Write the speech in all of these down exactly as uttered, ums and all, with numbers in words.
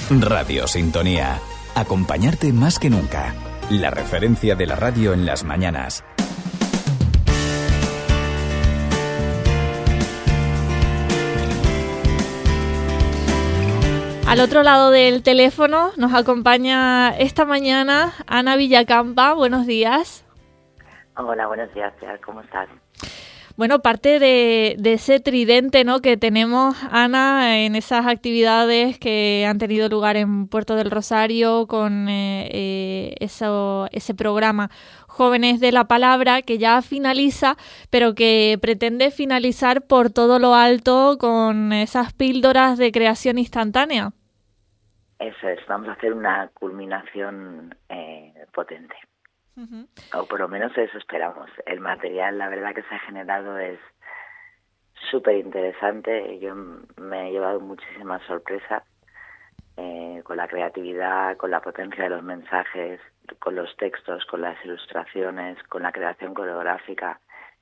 Radio Sintonía. Acompañarte más que nunca. La referencia de la radio en las mañanas. Al otro lado del teléfono nos acompaña esta mañana Ana Villacampa. Buenos días. Hola, buenos días, ¿cómo estás? Bueno, parte de, de ese tridente, ¿no?, que tenemos, Ana, en esas actividades que han tenido lugar en Puerto del Rosario con eh, eh, eso, ese programa Jóvenes de la Palabra, que ya finaliza, pero que pretende finalizar por todo lo alto con esas píldoras de creación instantánea. Eso es, vamos a hacer una culminación eh, potente. Uh-huh. O por lo menos eso esperamos. El material, la verdad que se ha generado es súper interesante. Yo me he llevado muchísimas sorpresas eh, con la creatividad, con la potencia de los mensajes, con los textos, con las ilustraciones, con la creación coreográfica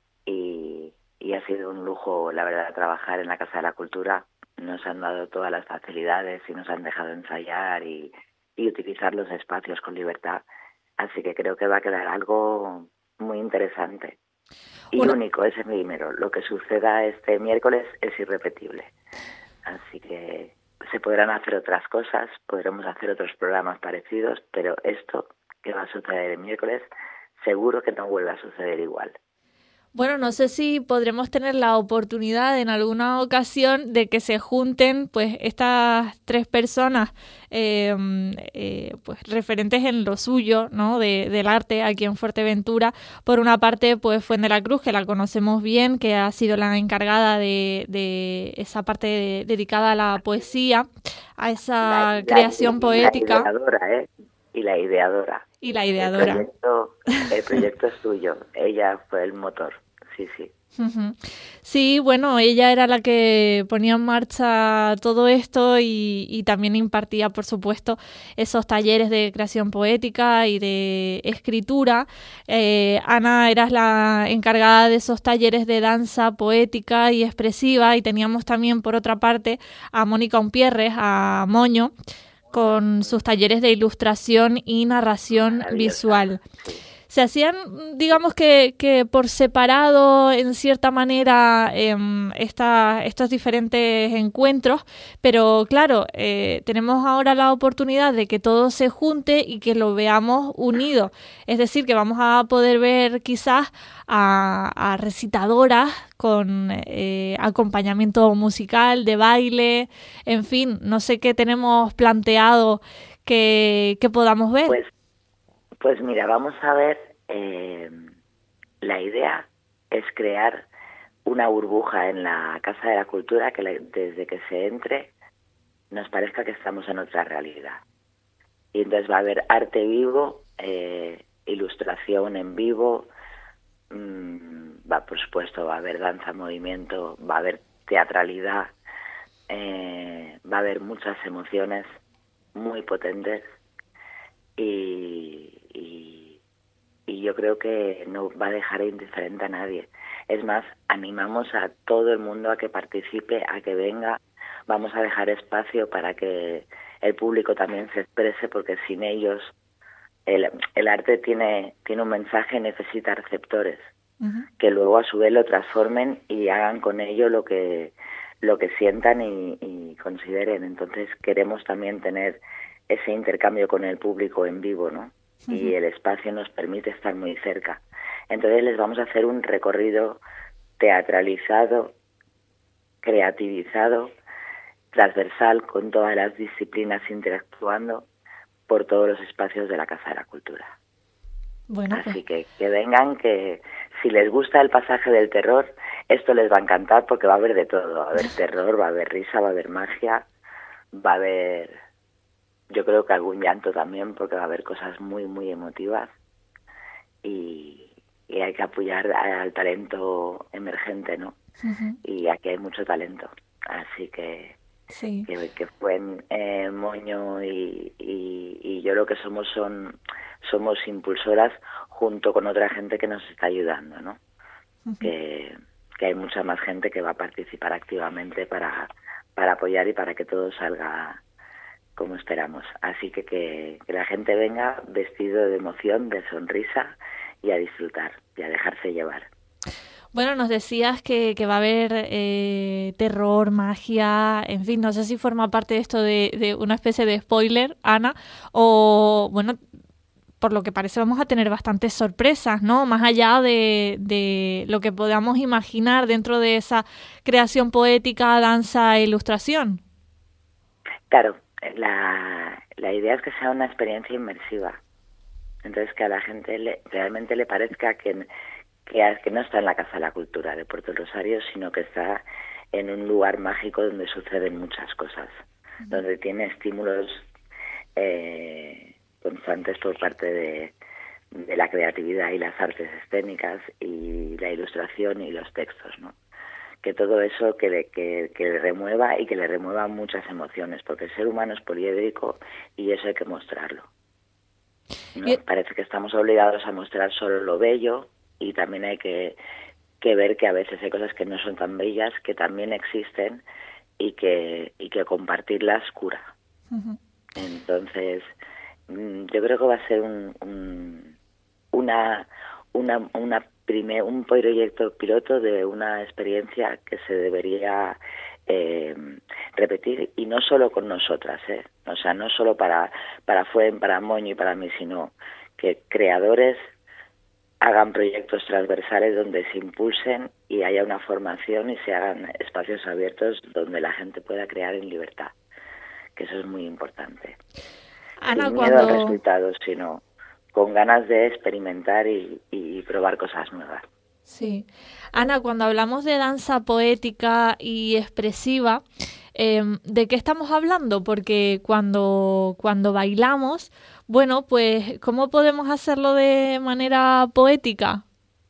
y, y ha sido un lujo, la verdad, trabajar en la Casa de la Cultura. Nos han dado todas las facilidades y nos han dejado ensayar y, y utilizar los espacios con libertad. Así que creo que va a quedar algo muy interesante y bueno, único, ese primero. Lo que suceda este miércoles es irrepetible. Así que se podrán hacer otras cosas, podremos hacer otros programas parecidos, pero esto que va a suceder el miércoles seguro que no vuelve a suceder igual. Bueno, no sé si podremos tener la oportunidad en alguna ocasión de que se junten pues estas tres personas eh, eh, pues referentes en lo suyo, ¿no?, de, del arte aquí en Fuerteventura. Por una parte, pues Fuente de la Cruz, que la conocemos bien, que ha sido la encargada de, de esa parte de, dedicada a la poesía, a esa la, creación la, poética. La ideadora, ¿eh? Y la ideadora. Y la ideadora. El proyecto, el proyecto es suyo. Ella fue el motor. Sí, sí. Uh-huh. Sí, bueno, ella era la que ponía en marcha todo esto y, y también impartía, por supuesto, esos talleres de creación poética y de escritura. Eh, Ana, eras la encargada de esos talleres de danza poética y expresiva, y teníamos también, por otra parte, a Mónica Umpierres, a Moño, con sus talleres de ilustración y narración visual. Se hacían, digamos que, que por separado, en cierta manera, eh, esta, estos diferentes encuentros, pero claro, eh, tenemos ahora la oportunidad de que todo se junte y que lo veamos unido. Es decir, que vamos a poder ver quizás a, a recitadoras con eh, acompañamiento musical, de baile, en fin, no sé qué tenemos planteado que, que podamos ver. Pues Pues mira, vamos a ver, eh, la idea es crear una burbuja en la Casa de la Cultura que le, desde que se entre nos parezca que estamos en otra realidad. Y entonces va a haber arte vivo, eh, ilustración en vivo, mmm, va, por supuesto va a haber danza, movimiento, va a haber teatralidad, eh, va a haber muchas emociones muy potentes. Y, y, y yo creo que no va a dejar indiferente a nadie. Es más, animamos a todo el mundo a que participe, a que venga. Vamos a dejar espacio para que el público también se exprese, porque sin ellos el, el arte tiene, tiene un mensaje, necesita receptores, uh-huh, que luego a su vez lo transformen y hagan con ello lo que, lo que sientan y, y consideren. Entonces queremos también tener ese intercambio con el público en vivo, ¿no? Uh-huh. Y el espacio nos permite estar muy cerca. Entonces les vamos a hacer un recorrido teatralizado, creativizado, transversal, con todas las disciplinas interactuando por todos los espacios de la Casa de la Cultura. Bueno, Así pues. que que vengan, que si les gusta el pasaje del terror, esto les va a encantar, porque va a haber de todo. Va a haber terror, va a haber risa, va a haber magia, va a haber... Yo creo que algún llanto también, porque va a haber cosas muy, muy emotivas y, y hay que apoyar al talento emergente, ¿no? Uh-huh. Y aquí hay mucho talento, así que sí. que, que fue eh, Moño y, y, y yo lo que somos son somos impulsoras junto con otra gente que nos está ayudando, ¿no? Uh-huh. Que, que hay mucha más gente que va a participar activamente para, para apoyar y para que todo salga como esperamos. Así que, que que la gente venga vestido de emoción, de sonrisa y a disfrutar y a dejarse llevar. Bueno, nos decías que, que va a haber eh, terror, magia, en fin, no sé si forma parte de esto de, de una especie de spoiler, Ana, o bueno, por lo que parece vamos a tener bastantes sorpresas, ¿no? Más allá de, de lo que podamos imaginar dentro de esa creación poética, danza e ilustración. Claro, la, la idea es que sea una experiencia inmersiva. Entonces, que a la gente le, realmente le parezca que, que, que no está en la Casa de la Cultura de Puerto Rosario, sino que está en un lugar mágico donde suceden muchas cosas, uh-huh. donde tiene estímulos eh, constantes por parte de, de la creatividad y las artes escénicas y la ilustración y los textos, ¿no? Que todo eso que le, que, que le remueva y que le remueva muchas emociones, porque el ser humano es poliédrico y eso hay que mostrarlo. ¿No? Y... Parece que estamos obligados a mostrar solo lo bello y también hay que, que ver que a veces hay cosas que no son tan bellas, que también existen y que, y que compartirlas cura. Uh-huh. Entonces, yo creo que va a ser un, un, una, una, una primer, un proyecto piloto de una experiencia que se debería eh, repetir, y no solo con nosotras, ¿eh? O sea, no solo para, para Fuen, para Moño y para mí, sino que creadores hagan proyectos transversales donde se impulsen y haya una formación y se hagan espacios abiertos donde la gente pueda crear en libertad, que eso es muy importante. Ana, Sin cuando... miedo al resultado, sino con ganas de experimentar y, y probar cosas nuevas. Sí. Ana, cuando hablamos de danza poética y expresiva, eh, ¿de qué estamos hablando? Porque cuando, cuando bailamos, bueno, pues, ¿cómo podemos hacerlo de manera poética?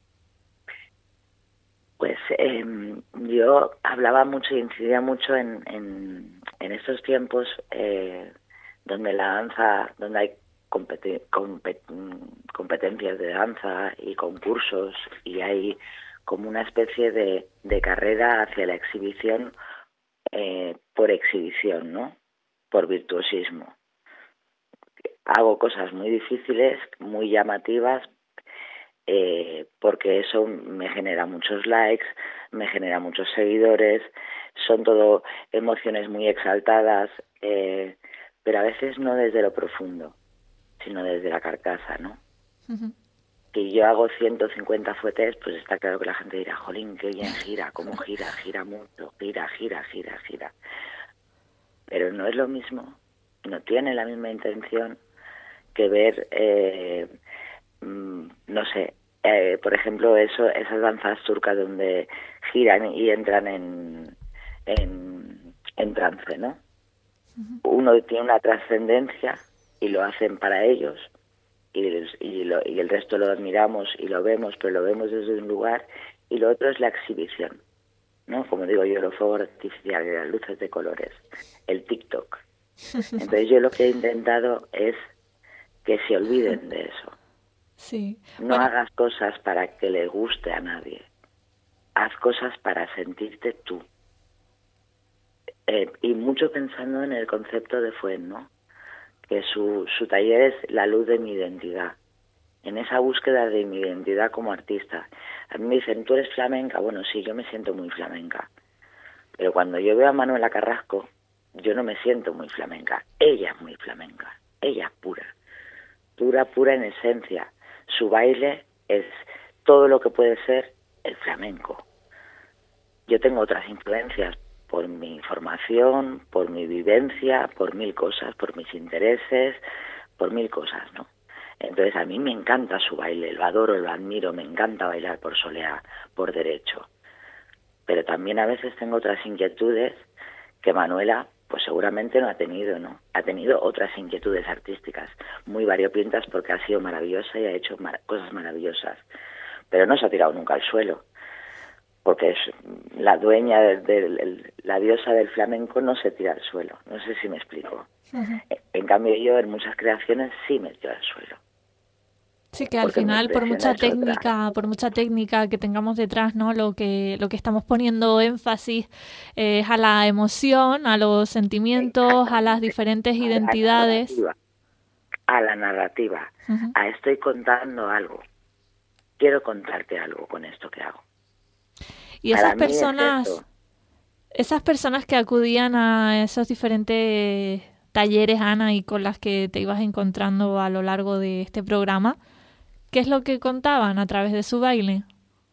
Pues eh, yo hablaba mucho y incidía mucho en, en, en estos tiempos eh, donde la danza, donde hay competi- compet- competencias de danza y concursos y hay como una especie de, de carrera hacia la exhibición eh, por exhibición, ¿no? Por virtuosismo. Hago cosas muy difíciles, muy llamativas, Eh, porque eso me genera muchos likes, me genera muchos seguidores, son todo emociones muy exaltadas, eh, pero a veces no desde lo profundo, sino desde la carcasa, ¿no? Uh-huh. Si yo hago ciento cincuenta fuetes, pues está claro que la gente dirá, jolín, qué bien gira, cómo gira, gira mucho, gira, gira, gira, gira. Pero no es lo mismo, no tiene la misma intención que ver, eh, mmm, no sé, Eh, por ejemplo, eso, esas danzas turcas donde giran y entran en, en, en trance, ¿no? Uh-huh. Uno tiene una trascendencia y lo hacen para ellos y, y, lo, y el resto lo admiramos y lo vemos, pero lo vemos desde un lugar, y lo otro es la exhibición, ¿no? Como digo yo, los fuegos artificiales, las luces de colores, el TikTok. Entonces yo lo que he intentado es que se olviden de eso. Sí. No bueno. hagas cosas para que le guste a nadie. Haz cosas para sentirte tú. Eh, y mucho pensando en el concepto de Fuen, ¿no? Que su, su taller es la luz de mi identidad. En esa búsqueda de mi identidad como artista. A mí me dicen, ¿tú eres flamenca? Bueno, sí, yo me siento muy flamenca. Pero cuando yo veo a Manuela Carrasco, yo no me siento muy flamenca. Ella es muy flamenca. Ella es pura. Pura, pura en esencia. Su baile es todo lo que puede ser el flamenco. Yo tengo otras influencias por mi formación, por mi vivencia, por mil cosas, por mis intereses, por mil cosas, ¿no? Entonces a mí me encanta su baile, lo adoro, lo admiro, me encanta bailar por soleá, por derecho. Pero también a veces tengo otras inquietudes que Manuela pues seguramente no ha tenido, ¿no? Ha tenido otras inquietudes artísticas muy variopintas porque ha sido maravillosa y ha hecho mar- cosas maravillosas. Pero no se ha tirado nunca al suelo, porque es la dueña, de, de, de, la diosa del flamenco no se tira al suelo. No sé si me explico. Uh-huh. En cambio yo en muchas creaciones sí me tiro al suelo. Sí, que al final por mucha técnica, otra. por mucha técnica que tengamos detrás, ¿no? Lo que lo que estamos poniendo énfasis es a la emoción, a los sentimientos, a las diferentes a identidades. La a la narrativa. Uh-huh. A estoy contando algo. Quiero contarte algo con esto que hago. Y esas personas, es esas personas que acudían a esos diferentes talleres, Ana, y con las que te ibas encontrando a lo largo de este programa, ¿qué es lo que contaban a través de su baile?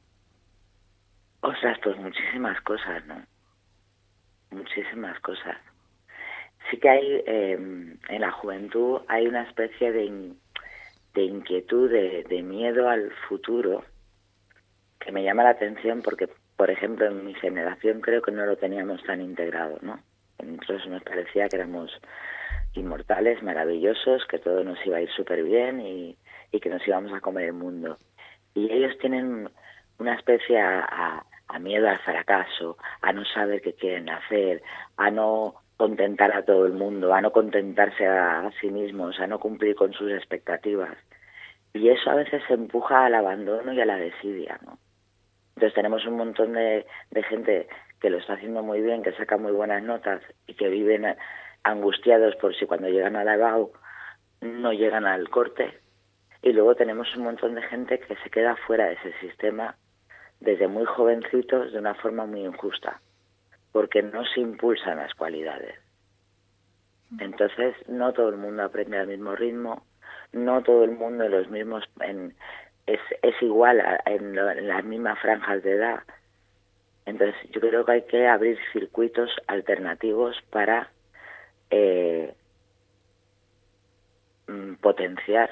O sea, pues muchísimas cosas, ¿no? Muchísimas cosas. Sí que hay, eh, en la juventud hay una especie de, in, de inquietud, de, de miedo al futuro, que me llama la atención porque, por ejemplo, en mi generación creo que no lo teníamos tan integrado, ¿no? Entonces nos parecía que éramos inmortales, maravillosos, que todo nos iba a ir súper bien y, y que nos íbamos a comer el mundo. Y ellos tienen una especie a, a, a miedo al fracaso, a no saber qué quieren hacer, a no contentar a todo el mundo, a no contentarse a, a sí mismos, a no cumplir con sus expectativas. Y eso a veces empuja al abandono y a la desidia, ¿no? Entonces tenemos un montón de, de gente que lo está haciendo muy bien, que saca muy buenas notas y que viven angustiados por si cuando llegan a la E B A U no llegan al corte. Y luego tenemos un montón de gente que se queda fuera de ese sistema desde muy jovencitos de una forma muy injusta, porque no se impulsan las cualidades. Entonces no todo el mundo aprende al mismo ritmo, no todo el mundo en los mismos en, es, es igual a, en, lo, en las mismas franjas de edad. Entonces yo creo que hay que abrir circuitos alternativos para eh, potenciar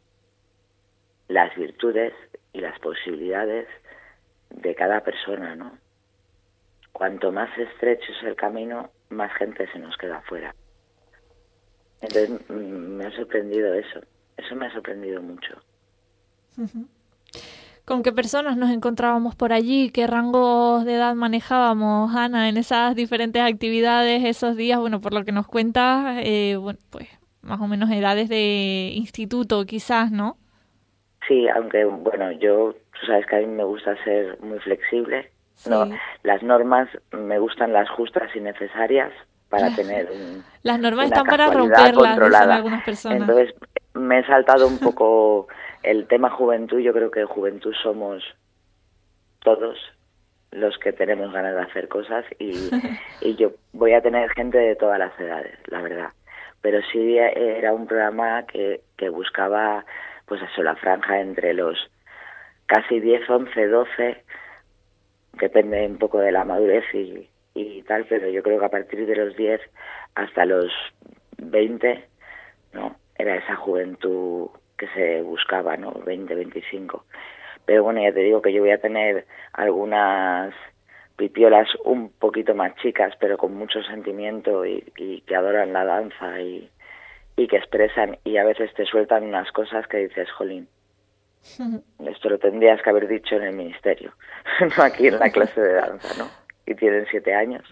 las virtudes y las posibilidades de cada persona, ¿no? Cuanto más estrecho es el camino, más gente se nos queda fuera. Entonces me ha sorprendido eso, eso me ha sorprendido mucho. Uh-huh. ¿Con qué personas nos encontrábamos por allí? ¿Qué rangos de edad manejábamos, Ana, en esas diferentes actividades esos días? Bueno, por lo que nos cuentas, eh, bueno, pues más o menos edades de instituto quizás, ¿no? Sí, aunque bueno, yo, tú sabes que a mí me gusta ser muy flexible. Sí. No, las normas me gustan las justas y necesarias para tener un, las normas están para romperlas, dicen algunas personas. Entonces me he saltado un poco el tema juventud. Yo creo que juventud somos todos los que tenemos ganas de hacer cosas y, y yo voy a tener gente de todas las edades, la verdad. Pero sí era un programa que, que buscaba pues eso, la franja entre los casi diez, once, doce, depende un poco de la madurez y, y tal, pero yo creo que a partir de los diez hasta los veinte, ¿no? Era esa juventud que se buscaba, ¿no? veinte, veinticinco. Pero bueno, ya te digo que yo voy a tener algunas pipiolas un poquito más chicas, pero con mucho sentimiento y, y que adoran la danza y, y que expresan y a veces te sueltan unas cosas que dices, jolín, esto lo tendrías que haber dicho en el ministerio, no aquí en la clase de danza, ¿no? Y tienen siete años.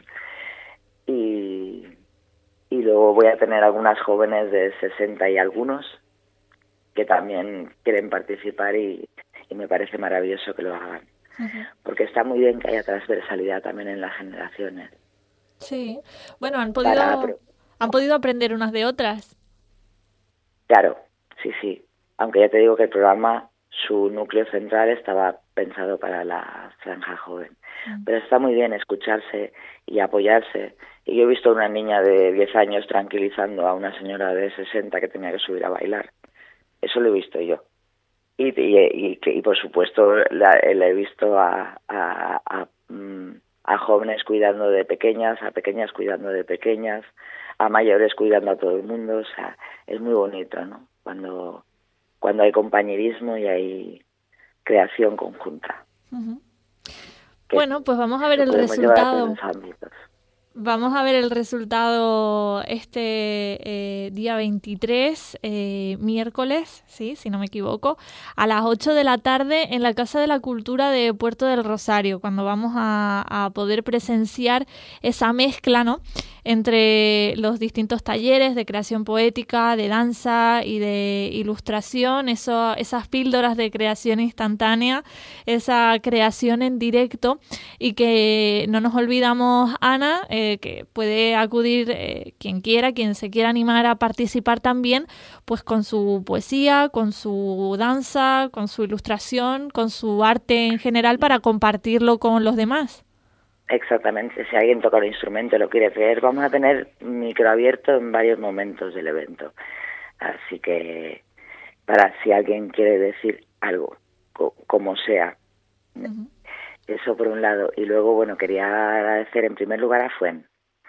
Y, y luego voy a tener algunas jóvenes de sesenta y algunos que también quieren participar y, y me parece maravilloso que lo hagan. Uh-huh. Porque está muy bien que haya transversalidad también en las generaciones. Sí, bueno, han podido, Para... han podido aprender unas de otras. Claro, sí, sí. Aunque ya te digo que el programa, su núcleo central estaba pensado para la franja joven. Uh-huh. Pero está muy bien escucharse y apoyarse. Y yo he visto a una niña de diez años tranquilizando a una señora de sesenta que tenía que subir a bailar. Eso lo he visto yo. Y, y, y, y por supuesto la, la he visto a, a, a, a jóvenes cuidando de pequeñas, a pequeñas cuidando de pequeñas, a mayores cuidando a todo el mundo. O sea, es muy bonito, ¿no? Cuando, cuando hay compañerismo y hay creación conjunta. Uh-huh. Bueno, pues vamos a ver el resultado. Vamos a ver el resultado este eh, día veintitrés, eh, miércoles, sí, si no me equivoco, a las ocho de la tarde en la Casa de la Cultura de Puerto del Rosario, cuando vamos a, a poder presenciar esa mezcla, ¿no?, entre los distintos talleres de creación poética, de danza y de ilustración, eso, esas píldoras de creación instantánea, esa creación en directo, y que no nos olvidamos, Ana, eh, que puede acudir eh, quien quiera, quien se quiera animar a participar también, pues con su poesía, con su danza, con su ilustración, con su arte en general, para compartirlo con los demás. Exactamente, si alguien toca el instrumento y lo quiere hacer, vamos a tener micro abierto en varios momentos del evento. Así que, para si alguien quiere decir algo, co- como sea, uh-huh. Eso por un lado. Y luego, bueno, quería agradecer en primer lugar a Fuen,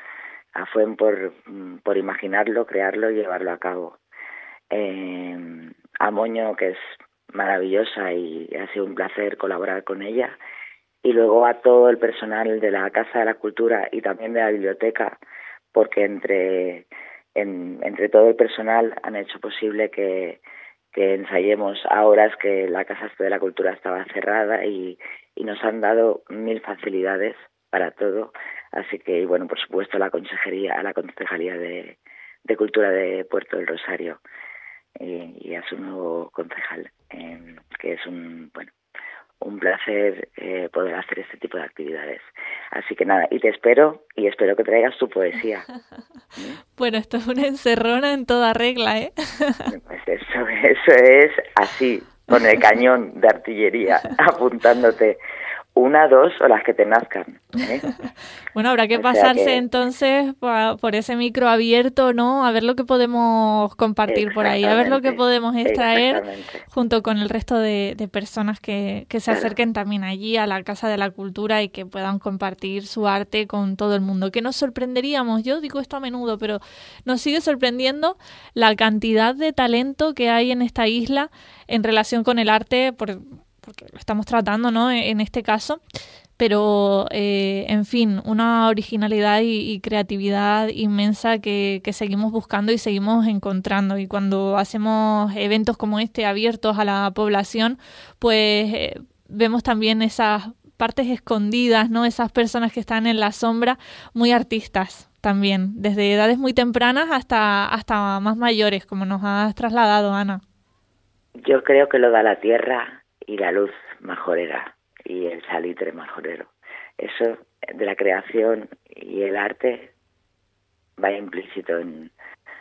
a Fuen por, por imaginarlo, crearlo y llevarlo a cabo. Eh, a Moño, que es maravillosa y ha sido un placer colaborar con ella. Y luego a todo el personal de la Casa de la Cultura y también de la biblioteca, porque entre en, entre todo el personal han hecho posible que, que ensayemos a horas que la Casa de la Cultura estaba cerrada, y, y nos han dado mil facilidades para todo. Así que, y bueno, por supuesto, a la consejería, a la Concejalía de, de Cultura de Puerto del Rosario y, y a su nuevo concejal, eh, que es un, bueno, un placer eh, poder hacer este tipo de actividades. Así que nada, y te espero, y espero que traigas tu poesía. ¿Mm? Bueno, esto es una encerrona en toda regla, ¿eh? Pues eso, eso es así, con el cañón de artillería, apuntándote una, dos o las que te nazcan, ¿eh? Bueno, habrá que o sea pasarse que... entonces pa, por ese micro abierto, ¿no? A ver lo que podemos compartir por ahí, a ver lo que podemos extraer junto con el resto de, de personas que, que se claro. acerquen también allí a la Casa de la Cultura y que puedan compartir su arte con todo el mundo. Que nos sorprenderíamos, yo digo esto a menudo, pero nos sigue sorprendiendo la cantidad de talento que hay en esta isla en relación con el arte, por, porque lo estamos tratando, ¿no?, en este caso. Pero, eh, en fin, una originalidad y, y creatividad inmensa que, que seguimos buscando y seguimos encontrando. Y cuando hacemos eventos como este abiertos a la población, pues eh, vemos también esas partes escondidas, ¿no? Esas personas que están en la sombra, muy artistas también, desde edades muy tempranas hasta, hasta más mayores, como nos has trasladado, Ana. Yo creo que lo da la tierra y la luz majorera y el salitre majorero. Eso de la creación y el arte va implícito en,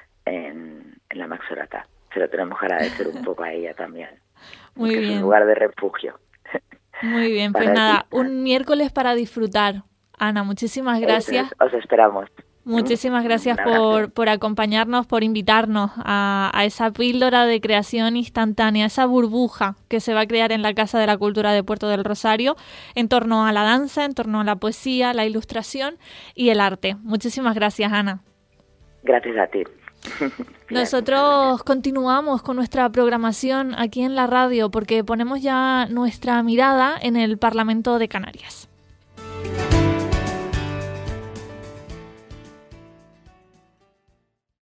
en, en la Maxorata. Se lo tenemos que agradecer un poco a ella también. Muy bien. Es un lugar de refugio. Muy bien, pues nada, un miércoles para disfrutar. Ana, muchísimas gracias. Os esperamos. Muchísimas gracias por, por acompañarnos, por invitarnos a, a esa píldora de creación instantánea, esa burbuja que se va a crear en la Casa de la Cultura de Puerto del Rosario en torno a la danza, en torno a la poesía, la ilustración y el arte. Muchísimas gracias, Ana. Gracias a ti. Nosotros continuamos con nuestra programación aquí en la radio porque ponemos ya nuestra mirada en el Parlamento de Canarias.